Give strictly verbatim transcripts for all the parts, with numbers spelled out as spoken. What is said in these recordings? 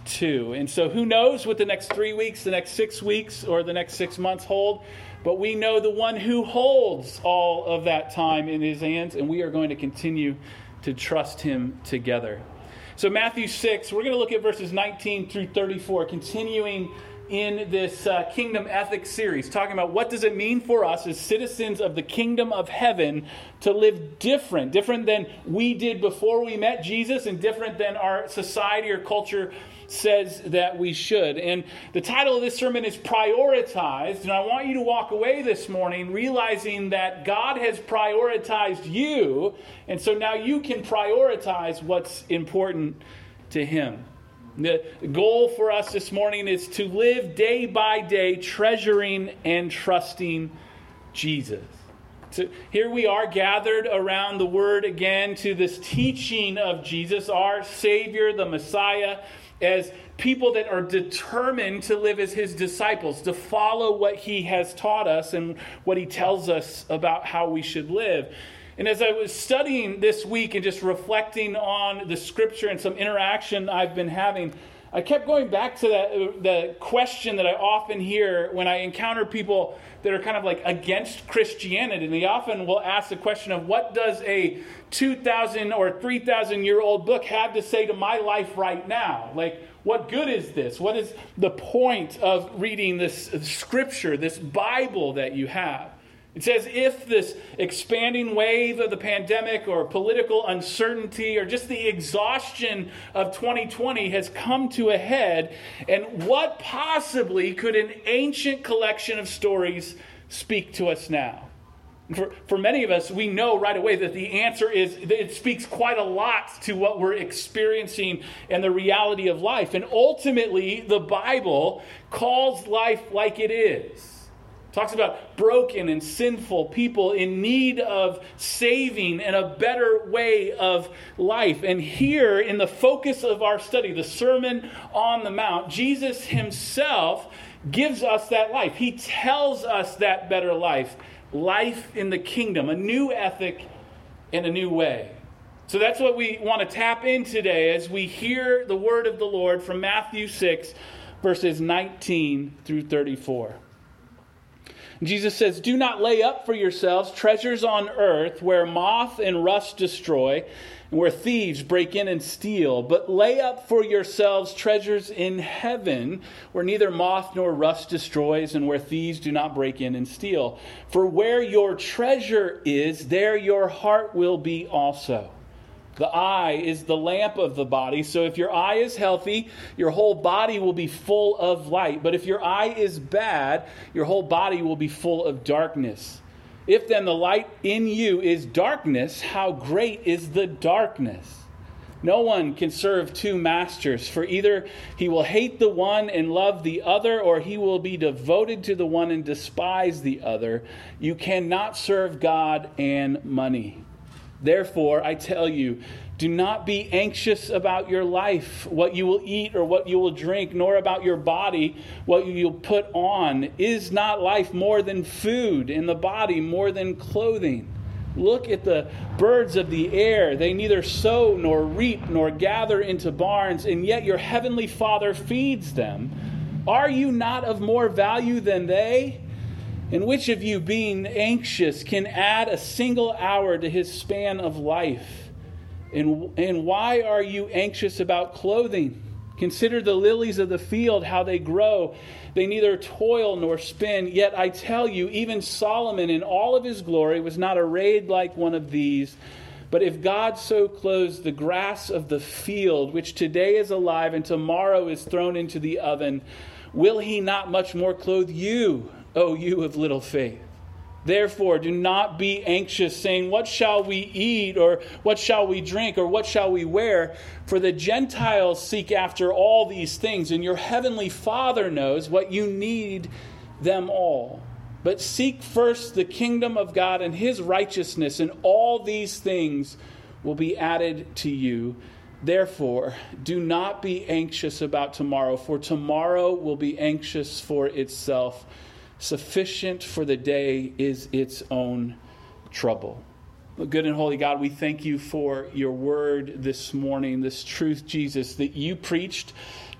two. And so who knows what the next three weeks, the next six weeks, or the next six months hold. But we know the one who holds all of that time in his hands, and we are going to continue to trust him together. So Matthew six, we're going to look at verses nineteen through thirty-four, continuing in this uh, Kingdom Ethics series, talking about what does it mean for us as citizens of the kingdom of heaven to live different, different than we did before we met Jesus, and different than our society or culture says that we should. And the title of this sermon is Prioritized, and I want you to walk away this morning realizing that God has prioritized you, and so now you can prioritize what's important to him. The goal for us this morning is to live day by day treasuring and trusting Jesus. So here we are gathered around the Word again to this teaching of Jesus, our Savior, the Messiah, as people that are determined to live as his disciples, to follow what he has taught us and what he tells us about how we should live. And as I was studying this week and just reflecting on the scripture and some interaction I've been having, I kept going back to that the question that I often hear when I encounter people that are kind of like against Christianity. And they often will ask the question of, what does a two thousand or three thousand year old book have to say to my life right now? Like, what good is this? What is the point of reading this scripture, this Bible that you have? It's as if this expanding wave of the pandemic or political uncertainty or just the exhaustion of twenty twenty has come to a head. And what possibly could an ancient collection of stories speak to us now? For, for many of us, we know right away that the answer is, it speaks quite a lot to what we're experiencing and the reality of life. And ultimately, the Bible calls life like it is. Talks about broken and sinful people in need of saving and a better way of life. And here in the focus of our study, the Sermon on the Mount, Jesus himself gives us that life. He tells us that better life, life in the kingdom, a new ethic and a new way. So that's what we want to tap in today as we hear the word of the Lord from Matthew six, verses nineteen through thirty-four. Jesus says, "Do not lay up for yourselves treasures on earth where moth and rust destroy and where thieves break in and steal. But lay up for yourselves treasures in heaven where neither moth nor rust destroys and where thieves do not break in and steal. For where your treasure is, there your heart will be also. The eye is the lamp of the body, so if your eye is healthy, your whole body will be full of light. But if your eye is bad, your whole body will be full of darkness. If then the light in you is darkness, how great is the darkness? No one can serve two masters, for either he will hate the one and love the other, or he will be devoted to the one and despise the other. You cannot serve God and money. Therefore, I tell you, do not be anxious about your life, what you will eat or what you will drink, nor about your body, what you'll put on. Is not life more than food, and the body more than clothing? Look at the birds of the air. They neither sow nor reap nor gather into barns, and yet your heavenly Father feeds them. Are you not of more value than they? And which of you, being anxious, can add a single hour to his span of life? And, and why are you anxious about clothing? Consider the lilies of the field, how they grow. They neither toil nor spin. Yet I tell you, even Solomon in all of his glory was not arrayed like one of these. But if God so clothes the grass of the field, which today is alive and tomorrow is thrown into the oven, will he not much more clothe you, O you of little faith? Therefore, do not be anxious, saying, what shall we eat, or what shall we drink, or what shall we wear? For the Gentiles seek after all these things, and your heavenly Father knows what you need them all. But seek first the kingdom of God and his righteousness, and all these things will be added to you. Therefore, do not be anxious about tomorrow, for tomorrow will be anxious for itself. Sufficient for the day is its own trouble." Good and holy God, we thank you for your word this morning, this truth, Jesus, that you preached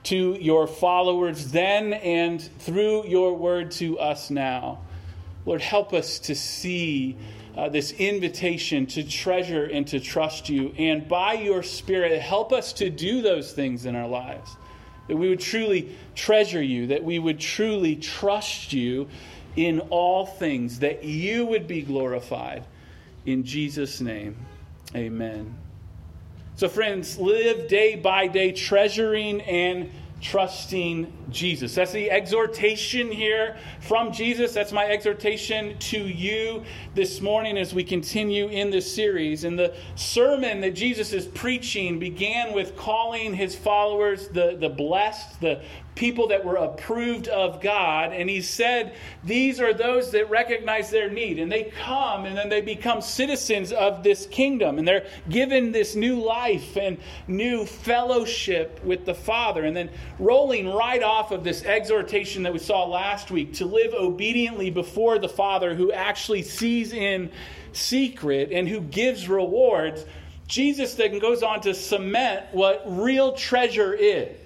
to your followers then and through your word to us now. Lord, help us to see uh, this invitation to treasure and to trust you. And by your Spirit, help us to do those things in our lives. That we would truly treasure you, that we would truly trust you in all things, that you would be glorified. In Jesus' name, amen. So friends, live day by day treasuring and trusting Jesus. That's the exhortation here from Jesus. That's my exhortation to you this morning as we continue in this series. And the sermon that Jesus is preaching began with calling his followers the, the blessed, the people that were approved of God. And he said, these are those that recognize their need. And they come and then they become citizens of this kingdom. And they're given this new life and new fellowship with the Father. And then rolling right off of this exhortation that we saw last week to live obediently before the Father who actually sees in secret and who gives rewards, Jesus then goes on to cement what real treasure is.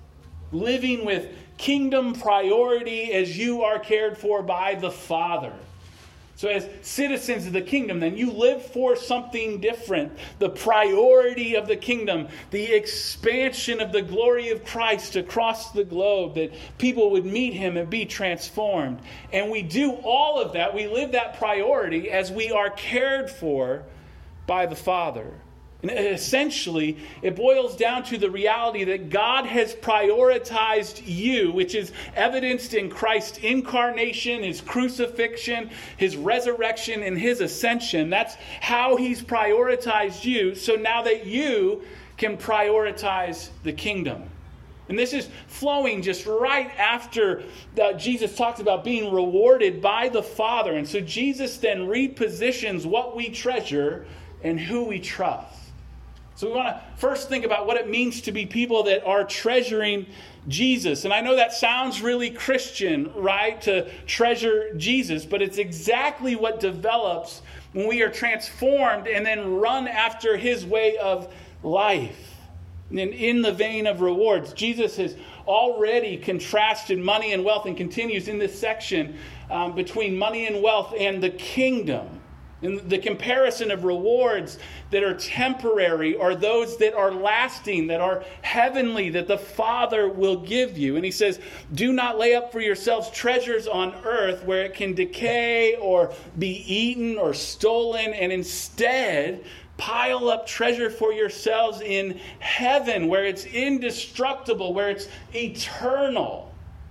Living with kingdom priority as you are cared for by the Father. So as citizens of the kingdom, then you live for something different. The priority of the kingdom, the expansion of the glory of Christ across the globe, that people would meet him and be transformed. And we do all of that, we live that priority as we are cared for by the Father. And essentially, it boils down to the reality that God has prioritized you, which is evidenced in Christ's incarnation, his crucifixion, his resurrection, and his ascension. That's how he's prioritized you, so now that you can prioritize the kingdom. And this is flowing just right after uh, Jesus talks about being rewarded by the Father. And so Jesus then repositions what we treasure and who we trust. So we want to first think about what it means to be people that are treasuring Jesus. And I know that sounds really Christian, right? To treasure Jesus. But it's exactly what develops when we are transformed and then run after his way of life. And in the vein of rewards, Jesus has already contrasted money and wealth and continues in this section um, between money and wealth and the kingdom. And the comparison of rewards that are temporary are those that are lasting, that are heavenly, that the Father will give you. And he says, do not lay up for yourselves treasures on earth where it can decay or be eaten or stolen, and instead pile up treasure for yourselves in heaven where it's indestructible, where it's eternal.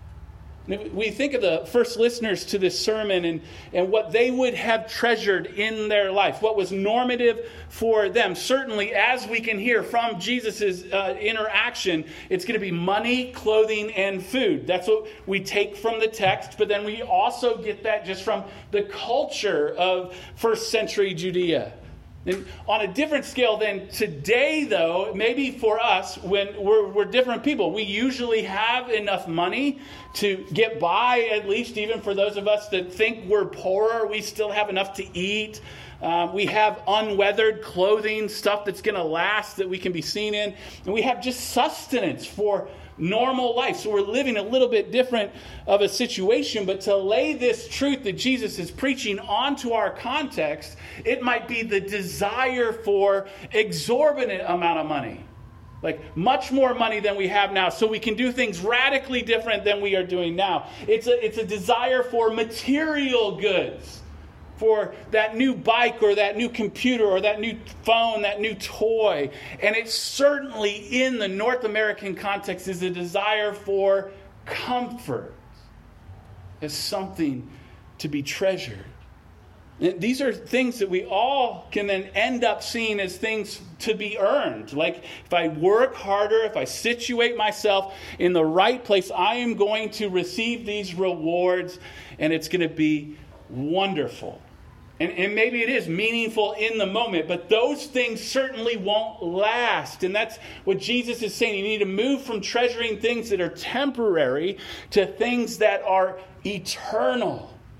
We think of the first listeners to this sermon and, and what they would have treasured in their life, what was normative for them. Certainly, as we can hear from Jesus' uh, interaction, it's going to be money, clothing, and food. That's what we take from the text, but then we also get that just from the culture of first century Judea. And on a different scale than today, though, maybe for us, when we're, we're different people, we usually have enough money to get by, at least even for those of us that think we're poorer, we still have enough to eat. Um, we have unweathered clothing, stuff that's going to last that we can be seen in. And we have just sustenance for normal life. So we're living a little bit different of a situation, but to lay this truth that Jesus is preaching onto our context, it might be the desire for exorbitant amount of money. Like much more money than we have now, so we can do things radically different than we are doing now. It's a, it's a desire for material goods. For that new bike or that new computer or that new phone, that new toy. And it certainly in the North American context is a desire for comfort as something to be treasured. And these are things that we all can then end up seeing as things to be earned. Like if I work harder, if I situate myself in the right place, I am going to receive these rewards and it's going to be wonderful. And, and maybe it is meaningful in the moment, but those things certainly won't last. And that's what Jesus is saying. You need to move from treasuring things that are temporary to things that are eternal.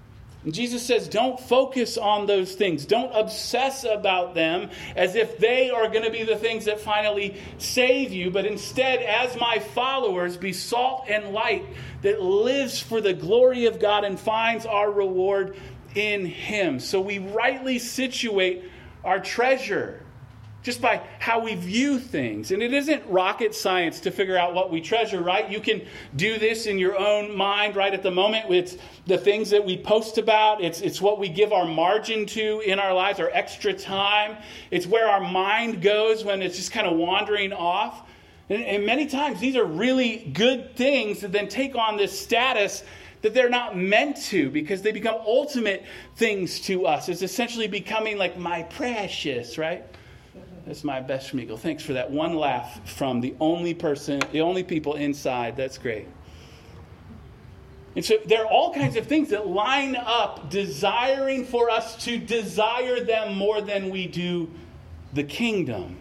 And Jesus says, don't focus on those things. Don't obsess about them as if they are going to be the things that finally save you. But instead, as my followers, be salt and light that lives for the glory of God and finds our reward in Him. So we rightly situate our treasure just by how we view things. And it isn't rocket science to figure out what we treasure, right? You can do this in your own mind right at the moment. It's the things that we post about. It's, it's what we give our margin to in our lives, our extra time. It's where our mind goes when it's just kind of wandering off. And, and many times these are really good things that then take on this status that they're not meant to, because they become ultimate things to us. It's essentially becoming like my precious, right? That's my best Schmeagle. Thanks for that one laugh from the only person, the only people inside. That's great. And so there are all kinds of things that line up desiring for us to desire them more than we do the kingdom.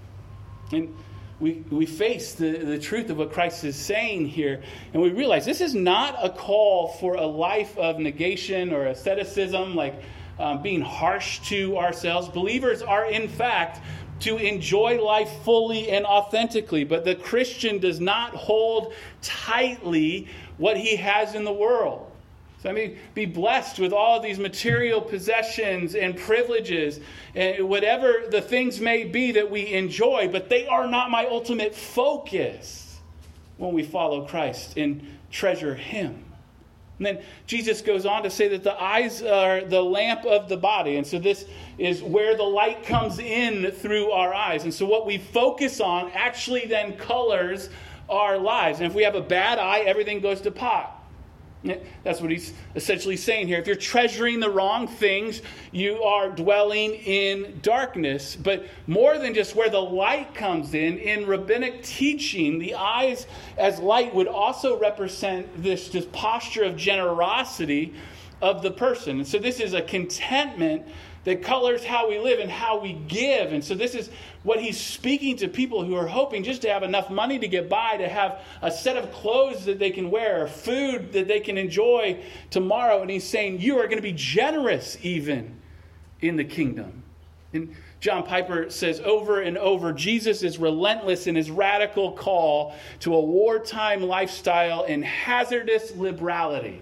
And we we face the, the truth of what Christ is saying here, and we realize this is not a call for a life of negation or asceticism, like um, being harsh to ourselves. Believers are, in fact, to enjoy life fully and authentically. But the Christian does not hold tightly what he has in the world. So I mean, be blessed with all of these material possessions and privileges and whatever the things may be that we enjoy, but they are not my ultimate focus when we follow Christ and treasure Him. And then Jesus goes on to say that the eyes are the lamp of the body. And so this is where the light comes in through our eyes. And so what we focus on actually then colors our lives. And if we have a bad eye, everything goes to pot. That's what he's essentially saying here. If you're treasuring the wrong things, you are dwelling in darkness. But more than just where the light comes in, in rabbinic teaching, the eyes as light would also represent this, this posture of generosity of the person. And so this is a contentment that colors how we live and how we give. And so this is what he's speaking to people who are hoping just to have enough money to get by, to have a set of clothes that they can wear, food that they can enjoy tomorrow. And he's saying, you are going to be generous even in the kingdom. And John Piper says over and over, Jesus is relentless in his radical call to a wartime lifestyle and hazardous liberality.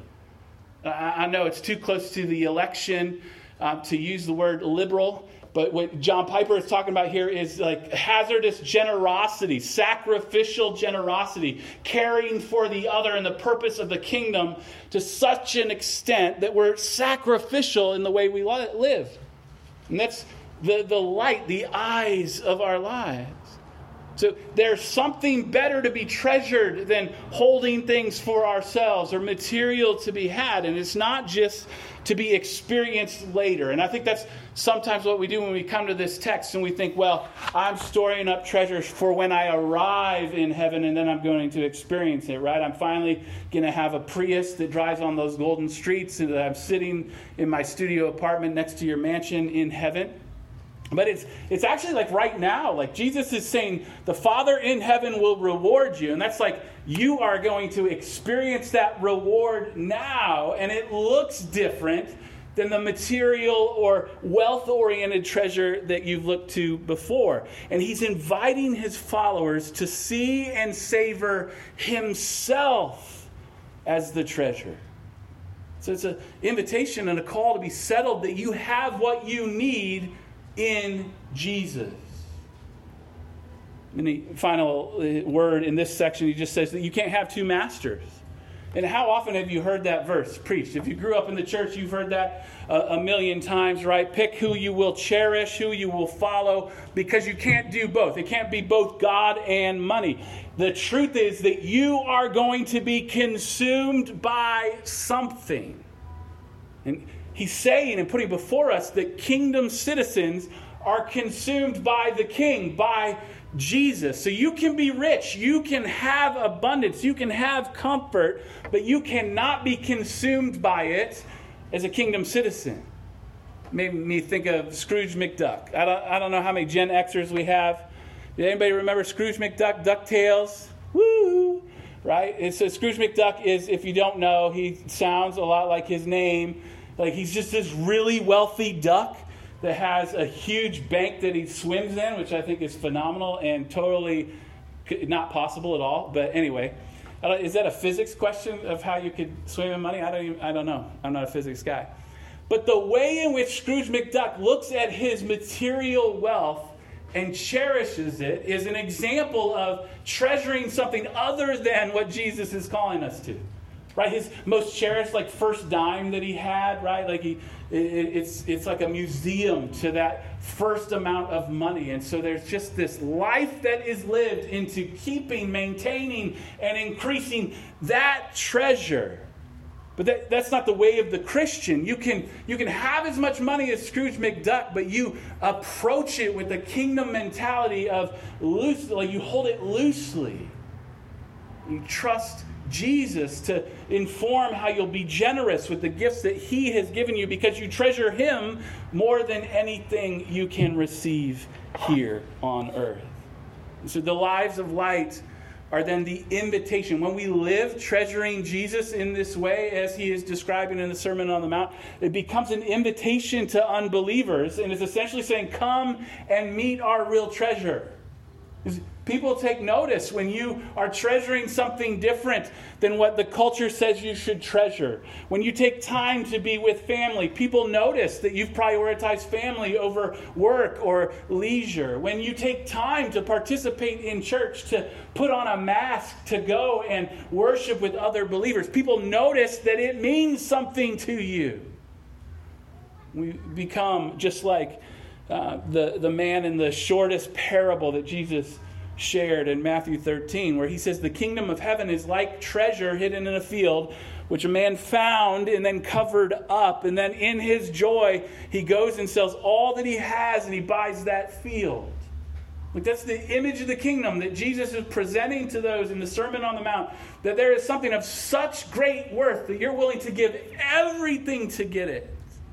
I know it's too close to the election Uh, to use the word liberal, but what John Piper is talking about here is like hazardous generosity, sacrificial generosity, caring for the other and the purpose of the kingdom to such an extent that we're sacrificial in the way we live. And that's the, the light, the eyes of our lives. So there's something better to be treasured than holding things for ourselves or material to be had. And it's not just to be experienced later. And I think that's sometimes what we do when we come to this text and we think, well, I'm storing up treasures for when I arrive in heaven and then I'm going to experience it, right? I'm finally going to have a Prius that drives on those golden streets and I'm sitting in my studio apartment next to your mansion in heaven. But it's it's actually like right now, like Jesus is saying, the Father in heaven will reward you. And that's like you are going to experience that reward now. And it looks different than the material or wealth-oriented treasure that you've looked to before. And he's inviting his followers to see and savor himself as the treasure. So it's an invitation and a call to be settled that you have what you need in Jesus. And the final word in this section, he just says that you can't have two masters. And how often have you heard that verse preached? If you grew up in the church, you've heard that a, a million times, right? Pick who you will cherish, who you will follow, because you can't do both. It can't be both God and money. The truth is that you are going to be consumed by something. And he's saying and putting before us that kingdom citizens are consumed by the King, by Jesus. So you can be rich, you can have abundance, you can have comfort, but you cannot be consumed by it as a kingdom citizen. Made me think of Scrooge McDuck. I don't, I don't know how many Gen Xers we have. Did anybody remember Scrooge McDuck, DuckTales? Woo! Right? And so Scrooge McDuck is, if you don't know, he sounds a lot like his name. Like he's just this really wealthy duck that has a huge bank that he swims in, which I think is phenomenal and totally not possible at all. But anyway, I don't, is that a physics question of how you could swim in money? I don't even, I don't know. I'm not a physics guy. But the way in which Scrooge McDuck looks at his material wealth and cherishes it is an example of treasuring something other than what Jesus is calling us to. Right? His most cherished, like, first dime that he had, right? Like, he, it, it's it's like a museum to that first amount of money. And so there's just this life that is lived into keeping, maintaining, and increasing that treasure. But that, that's not the way of the Christian. You can you can have as much money as Scrooge McDuck, but you approach it with the kingdom mentality of loose, like you hold it loosely. You trust Jesus to inform how you'll be generous with the gifts that he has given you because you treasure him more than anything you can receive here on earth. And so the lives of light are then the invitation. When we live treasuring Jesus in this way, as he is describing in the Sermon on the Mount, it becomes an invitation to unbelievers, and it's essentially saying, come and meet our real treasure. People take notice when you are treasuring something different than what the culture says you should treasure. When you take time to be with family, people notice that you've prioritized family over work or leisure. When you take time to participate in church, to put on a mask to go and worship with other believers, people notice that it means something to you. We become just like uh, the, the man in the shortest parable that Jesus shared in Matthew thirteen, where he says, the kingdom of heaven is like treasure hidden in a field, which a man found and then covered up. And then in his joy, he goes and sells all that he has and he buys that field. Like that's the image of the kingdom that Jesus is presenting to those in the Sermon on the Mount, that there is something of such great worth that you're willing to give everything to get it.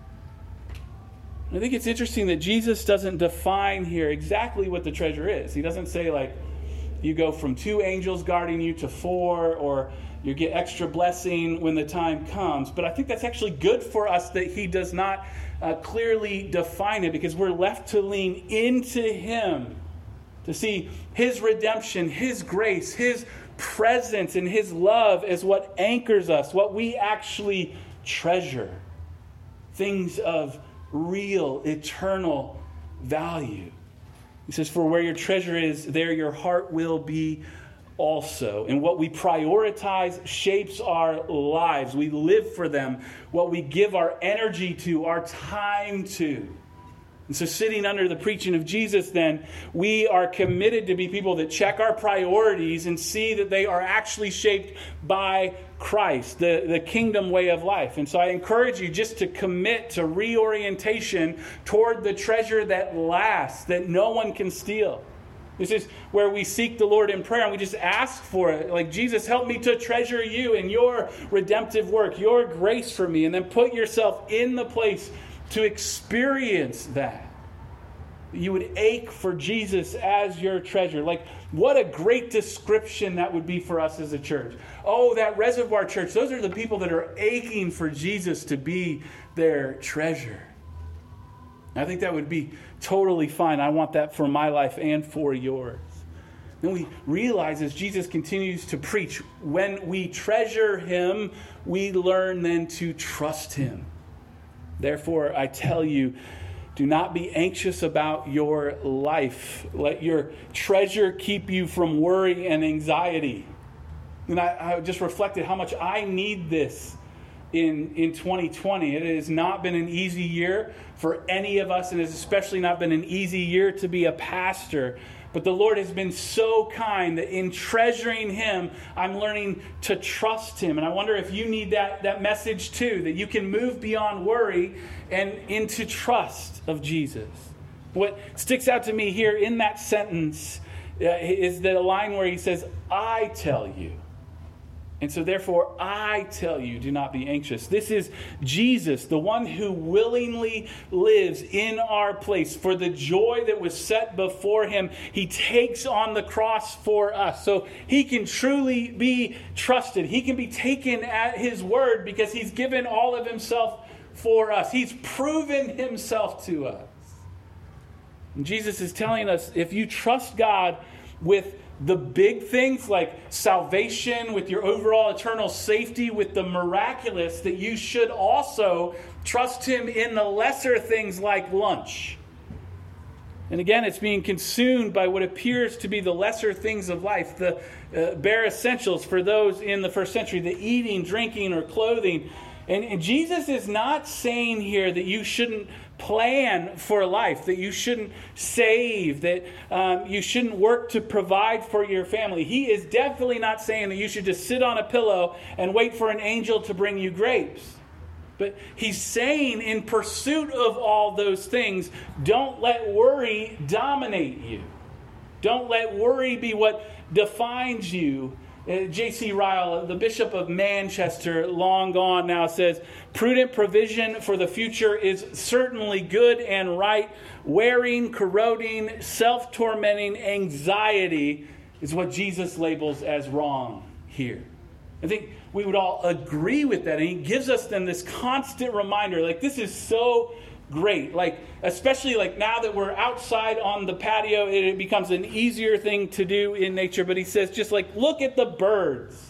I think it's interesting that Jesus doesn't define here exactly what the treasure is. He doesn't say, like, you go from two angels guarding you to four, or you get extra blessing when the time comes. But I think that's actually good for us that he does not uh, clearly define it, because we're left to lean into him to see his redemption, his grace, his presence, and his love as what anchors us, what we actually treasure. Things of real, eternal value. He says, for where your treasure is, there your heart will be also. And what we prioritize shapes our lives. We live for them. What we give our energy to, our time to. And so sitting under the preaching of Jesus, then, we are committed to be people that check our priorities and see that they are actually shaped by Christ, the, the kingdom way of life. And so I encourage you just to commit to reorientation toward the treasure that lasts, that no one can steal. This is where we seek the Lord in prayer and we just ask for it. Like, Jesus, help me to treasure you and your redemptive work, your grace for me. And then put yourself in the place to experience that. You would ache for Jesus as your treasure. Like, what a great description that would be for us as a church. Oh, that Reservoir Church, those are the people that are aching for Jesus to be their treasure. I think that would be totally fine. I want that for my life and for yours. Then we realize as Jesus continues to preach, when we treasure him, we learn then to trust him. Therefore, I tell you, do not be anxious about your life. Let your treasure keep you from worry and anxiety. And I, I just reflected how much I need this in, in twenty twenty. It has not been an easy year for any of us, and it has especially not been an easy year to be a pastor. But the Lord has been so kind that in treasuring him, I'm learning to trust him. And I wonder if you need that, that message too, that you can move beyond worry and into trust of Jesus. What sticks out to me here in that sentence uh, is the line where he says, I tell you. And so therefore, I tell you, do not be anxious. This is Jesus, the one who willingly lives in our place. For the joy that was set before him, he takes on the cross for us. So he can truly be trusted. He can be taken at his word because he's given all of himself for us. He's proven himself to us. And Jesus is telling us, if you trust God with the big things like salvation, with your overall eternal safety, with the miraculous, that you should also trust him in the lesser things like lunch. And again, it's being consumed by what appears to be the lesser things of life, the uh, bare essentials for those in the first century, the eating, drinking, or clothing. And, and Jesus is not saying here that you shouldn't plan for life, that you shouldn't save, that um, you shouldn't work to provide for your family. He is definitely not saying that you should just sit on a pillow and wait for an angel to bring you grapes. But he's saying, in pursuit of all those things, don't let worry dominate you. Don't let worry be what defines you. Uh, J C Ryle, the Bishop of Manchester, long gone now, says, prudent provision for the future is certainly good and right. Wearing, corroding, self-tormenting anxiety is what Jesus labels as wrong here. I think we would all agree with that. And he gives us then this constant reminder, like, this is so great. Like, especially like now that we're outside on the patio, it, it becomes an easier thing to do in nature. But he says, just like, look at the birds.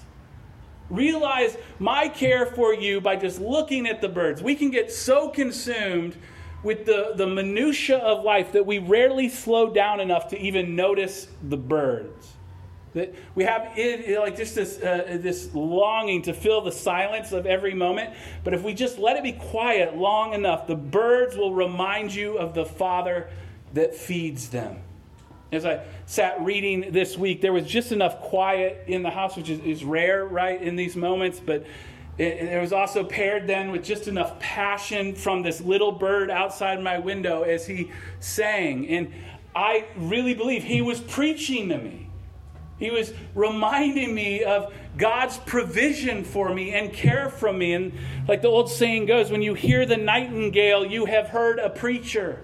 Realize my care for you by just looking at the birds. We can get so consumed with the, the minutia of life that we rarely slow down enough to even notice the birds. That we have it, like just this uh, this longing to fill the silence of every moment. But if we just let it be quiet long enough, the birds will remind you of the Father that feeds them. As I sat reading this week, there was just enough quiet in the house, which is, is rare, right, in these moments. But it, it was also paired then with just enough passion from this little bird outside my window as he sang. And I really believe he was preaching to me. He was reminding me of God's provision for me and care from me. And like the old saying goes, when you hear the nightingale, you have heard a preacher.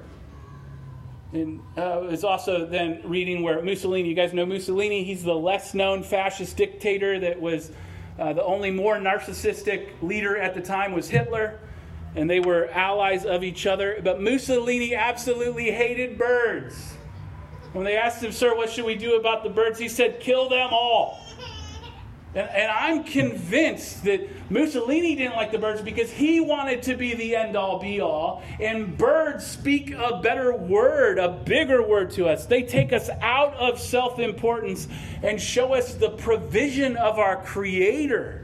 And uh, it's also then reading where Mussolini, you guys know Mussolini, he's the less known fascist dictator that was uh, the only more narcissistic leader at the time was Hitler. And they were allies of each other. But Mussolini absolutely hated birds. When they asked him, sir, what should we do about the birds? He said, kill them all. And, and I'm convinced that Mussolini didn't like the birds because he wanted to be the end-all, be-all. And birds speak a better word, a bigger word to us. They take us out of self-importance and show us the provision of our Creator.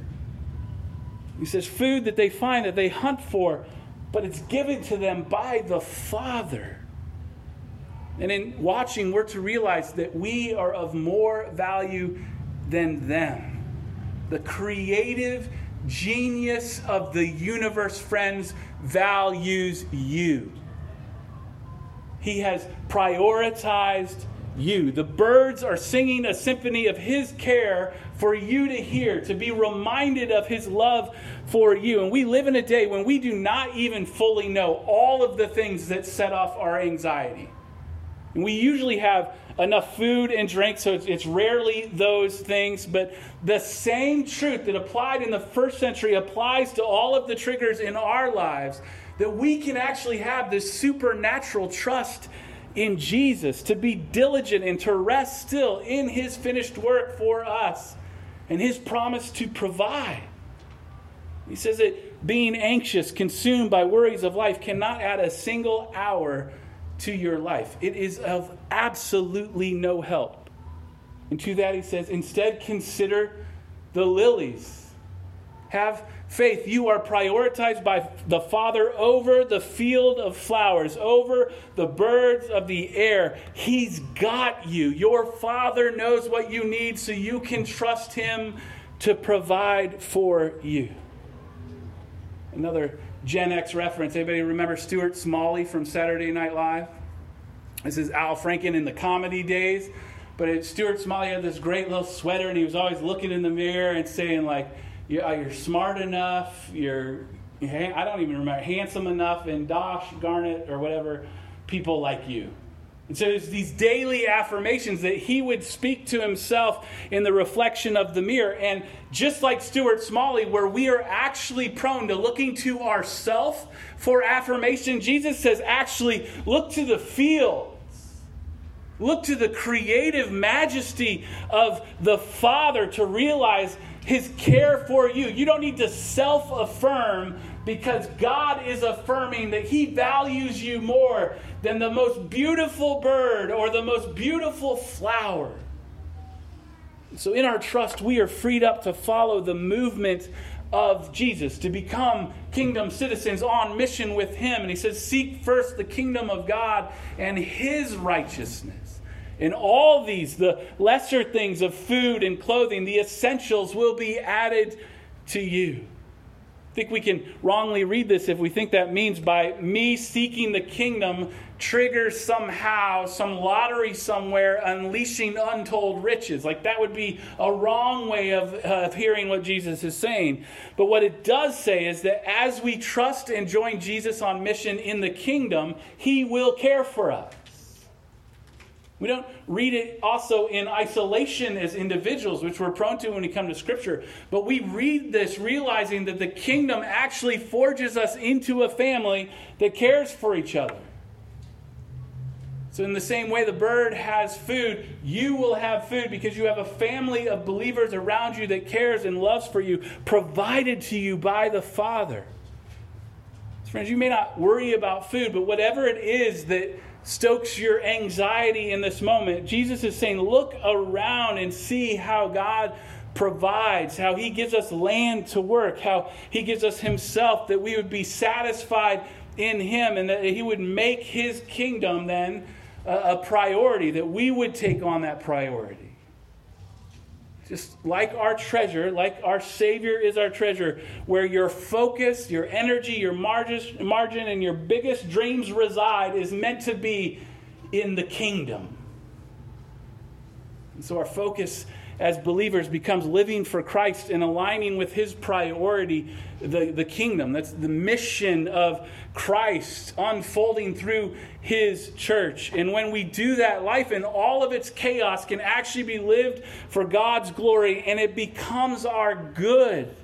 He says, food that they find, that they hunt for, but it's given to them by the Father. And in watching, we're to realize that we are of more value than them. The creative genius of the universe, friends, values you. He has prioritized you. The birds are singing a symphony of his care for you to hear, to be reminded of his love for you. And we live in a day when we do not even fully know all of the things that set off our anxiety. And we usually have enough food and drink, so it's, it's rarely those things. But the same truth that applied in the first century applies to all of the triggers in our lives, that we can actually have this supernatural trust in Jesus, to be diligent and to rest still in his finished work for us and his promise to provide. He says that being anxious, consumed by worries of life, cannot add a single hour to your life. It is of absolutely no help. And to that he says, instead consider the lilies. Have faith. You are prioritized by the Father over the field of flowers, over the birds of the air. He's got you. Your Father knows what you need, so you can trust him to provide for you. Another Gen X reference. Anybody remember Stuart Smalley from Saturday Night Live? This is Al Franken in the comedy days. But it, Stuart Smalley had this great little sweater, and he was always looking in the mirror and saying, like, you're, you're smart enough, you're, I don't even remember, handsome enough, and Dosh, Garnet, or whatever, people like you. And so there's these daily affirmations that he would speak to himself in the reflection of the mirror. And just like Stuart Smalley, where we are actually prone to looking to ourselves for affirmation, Jesus says, actually look to the fields. Look to the creative majesty of the Father to realize his care for you. You don't need to self-affirm, because God is affirming that he values you more than the most beautiful bird or the most beautiful flower. So in our trust, we are freed up to follow the movement of Jesus, to become kingdom citizens on mission with him. And he says, seek first the kingdom of God and his righteousness. And all these, the lesser things of food and clothing, the essentials, will be added to you. I think we can wrongly read this if we think that means by me seeking the kingdom triggers somehow some lottery somewhere unleashing untold riches. Like that would be a wrong way of, uh, of hearing what Jesus is saying. But what it does say is that as we trust and join Jesus on mission in the kingdom, he will care for us. We don't read it also in isolation as individuals, which we're prone to when we come to Scripture. But we read this realizing that the kingdom actually forges us into a family that cares for each other. So in the same way the bird has food, you will have food because you have a family of believers around you that cares and loves for you, provided to you by the Father. Friends, you may not worry about food, but whatever it is that stokes your anxiety in this moment, Jesus is saying, look around and see how God provides, how he gives us land to work, how he gives us himself, that we would be satisfied in him, and that he would make his kingdom then a priority, that we would take on that priority. Just like our treasure, like our Savior is our treasure, where your focus, your energy, your margin, margin, and your biggest dreams reside is meant to be in the kingdom. And so our focus as believers becomes living for Christ and aligning with his priority, the, the kingdom. That's the mission of Christ unfolding through his church. And when we do that, life in all of its chaos can actually be lived for God's glory, and it becomes our good.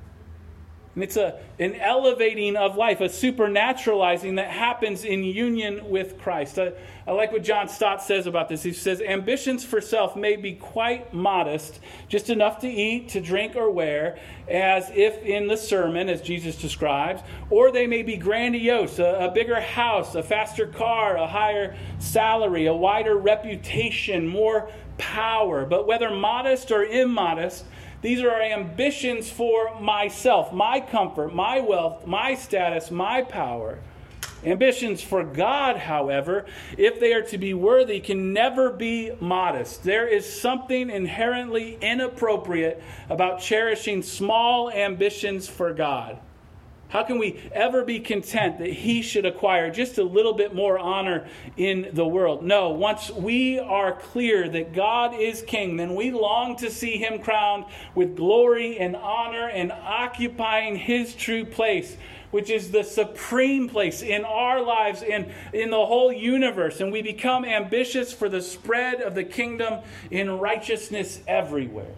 And it's a, an elevating of life, a supernaturalizing that happens in union with Christ. I, I like what John Stott says about this. He says, ambitions for self may be quite modest, just enough to eat, to drink, or wear, as if in the sermon, as Jesus describes, or they may be grandiose, a, a bigger house, a faster car, a higher salary, a wider reputation, more power. But whether modest or immodest, these are our ambitions for myself, my comfort, my wealth, my status, my power. Ambitions for God, however, if they are to be worthy, can never be modest. There is something inherently inappropriate about cherishing small ambitions for God. How can we ever be content that he should acquire just a little bit more honor in the world? No, once we are clear that God is king, then we long to see him crowned with glory and honor and occupying his true place, which is the supreme place in our lives and in the whole universe. And we become ambitious for the spread of the kingdom in righteousness everywhere.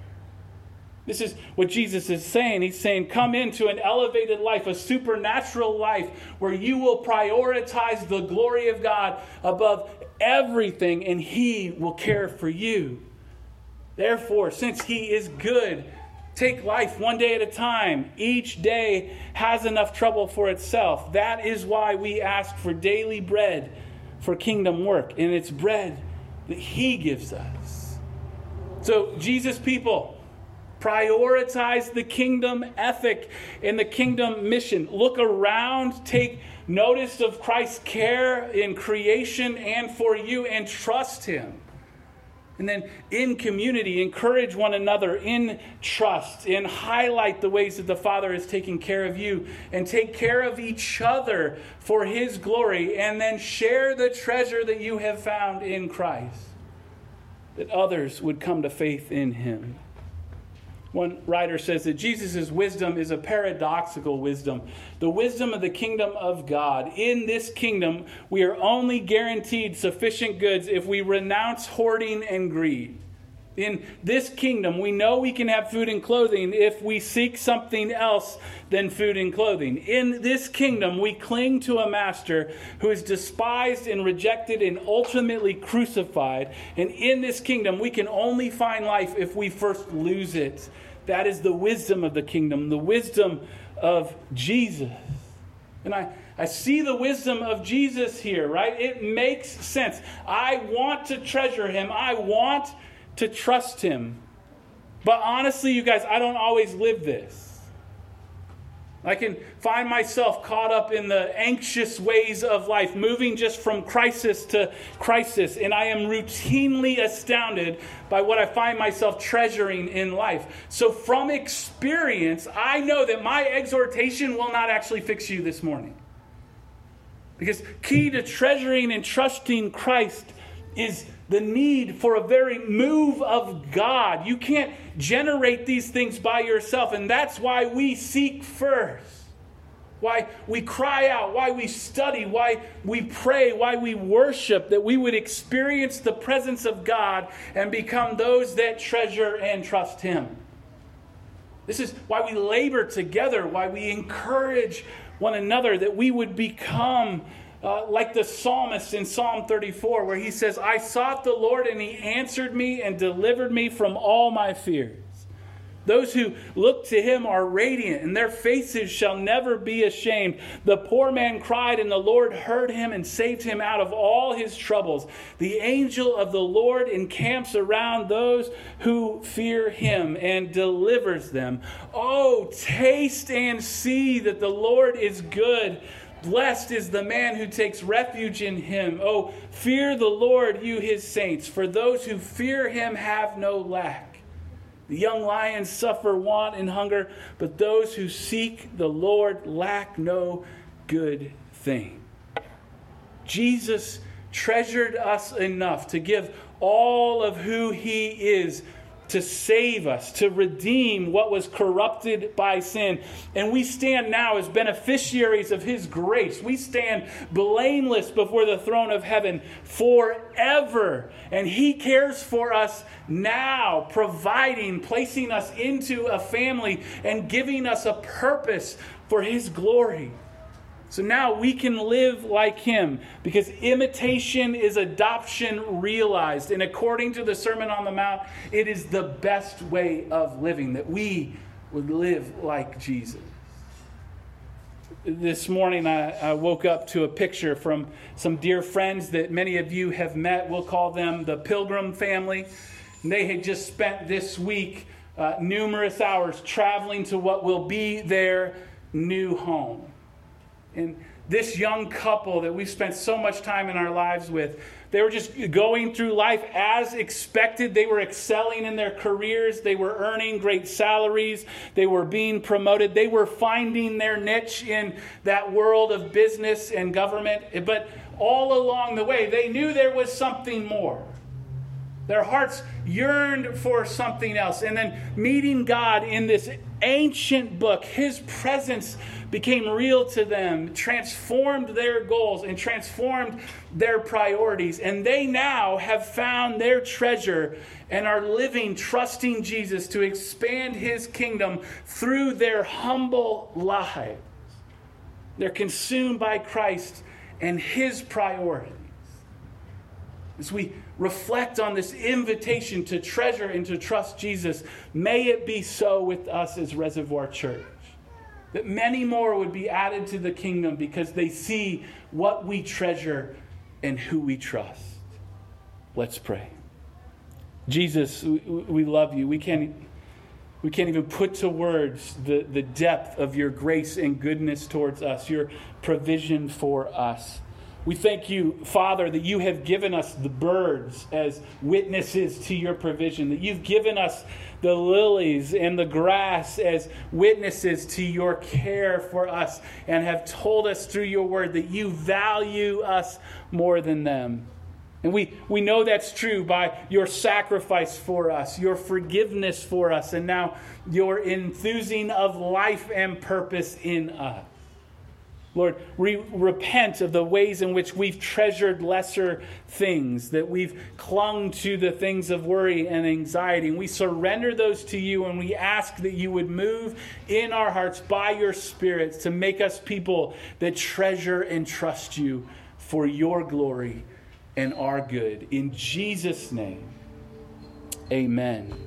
This is what Jesus is saying. He's saying, come into an elevated life, a supernatural life, where you will prioritize the glory of God above everything, and he will care for you. Therefore, since he is good, take life one day at a time. Each day has enough trouble for itself. That is why we ask for daily bread for kingdom work, and it's bread that he gives us. So, Jesus people, prioritize the kingdom ethic and the kingdom mission. Look around, take notice of Christ's care in creation and for you, and trust him. And then in community, encourage one another in trust, and highlight the ways that the Father is taking care of you, and take care of each other for his glory, and then share the treasure that you have found in Christ, that others would come to faith in him. One writer says that Jesus' wisdom is a paradoxical wisdom, the wisdom of the kingdom of God. In this kingdom, we are only guaranteed sufficient goods if we renounce hoarding and greed. In this kingdom, we know we can have food and clothing if we seek something else than food and clothing. In this kingdom, we cling to a master who is despised and rejected and ultimately crucified. And in this kingdom, we can only find life if we first lose it. That is the wisdom of the kingdom, the wisdom of Jesus. And I, I see the wisdom of Jesus here, right? It makes sense. I want to treasure him. I want to trust him. But honestly, you guys, I don't always live this. I can find myself caught up in the anxious ways of life, moving just from crisis to crisis, and I am routinely astounded by what I find myself treasuring in life. So from experience, I know that my exhortation will not actually fix you this morning. Because key to treasuring and trusting Christ is the need for a very move of God. You can't generate these things by yourself, and that's why we seek first. Why we cry out, why we study, why we pray, why we worship, that we would experience the presence of God and become those that treasure and trust him. This is why we labor together, why we encourage one another, that we would become Uh, like the psalmist in Psalm thirty-four, where he says, I sought the Lord and he answered me and delivered me from all my fears. Those who look to him are radiant, and their faces shall never be ashamed. The poor man cried, and the Lord heard him and saved him out of all his troubles. The angel of the Lord encamps around those who fear him and delivers them. Oh, taste and see that the Lord is good. Blessed is the man who takes refuge in him. Oh, fear the Lord, you his saints, for those who fear him have no lack. The young lions suffer want and hunger, but those who seek the Lord lack no good thing. Jesus treasured us enough to give all of who he is to save us, to redeem what was corrupted by sin. And we stand now as beneficiaries of his grace. We stand blameless before the throne of heaven forever. And he cares for us now, providing, placing us into a family, and giving us a purpose for his glory. So now we can live like him, because imitation is adoption realized. And according to the Sermon on the Mount, it is the best way of living, that we would live like Jesus. This morning I, I woke up to a picture from some dear friends that many of you have met. We'll call them the Pilgrim family. And they had just spent this week uh, numerous hours traveling to what will be their new home. And this young couple that we've spent so much time in our lives with, they were just going through life as expected. They were excelling in their careers. They were earning great salaries. They were being promoted. They were finding their niche in that world of business and government. But all along the way, they knew there was something more. Their hearts yearned for something else. And then meeting God in this ancient book, his presence became real to them, transformed their goals and transformed their priorities. And they now have found their treasure and are living, trusting Jesus to expand his kingdom through their humble lives. They're consumed by Christ and his priorities. As we reflect on this invitation to treasure and to trust Jesus, may it be so with us as Reservoir Church. That many more would be added to the kingdom because they see what we treasure and who we trust. Let's pray. Jesus, we love you. We can't, we can't even put to words the, the depth of your grace and goodness towards us, your provision for us. We thank you, Father, that you have given us the birds as witnesses to your provision, that you've given us the lilies and the grass as witnesses to your care for us, and have told us through your word that you value us more than them. And we, we know that's true by your sacrifice for us, your forgiveness for us, and now your enthusing of life and purpose in us. Lord, we repent of the ways in which we've treasured lesser things, that we've clung to the things of worry and anxiety. And we surrender those to you, and we ask that you would move in our hearts by your Spirit to make us people that treasure and trust you for your glory and our good. In Jesus' name, amen.